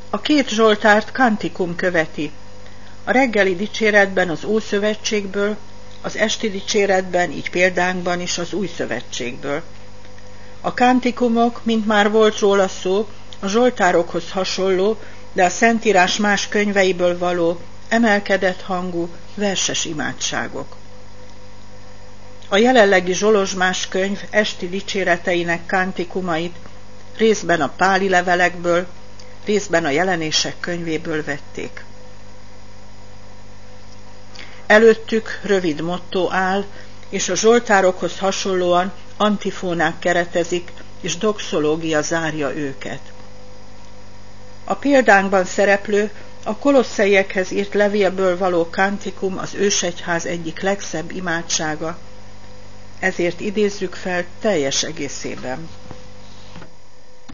A két zsoltárt kantikum követi. A reggeli dicséretben az Ószövetségből, az esti dicséretben, így példánkban is az Új Szövetségből. A kantikumok, mint már volt róla szó, a zsoltárokhoz hasonló, de a Szentírás más könyveiből való, emelkedett hangú, verses imádságok. A jelenlegi zsolozsmás könyv esti dicséreteinek kantikumait részben a páli levelekből, részben a jelenések könyvéből vették. Előttük rövid motto áll, és a zsoltárokhoz hasonlóan antifónák keretezik, és doxológia zárja őket. A példánkban szereplő, a kolosszaiekhez írt levélből való kantikum az ősegyház egyik legszebb imádsága, ezért idézzük fel teljes egészében.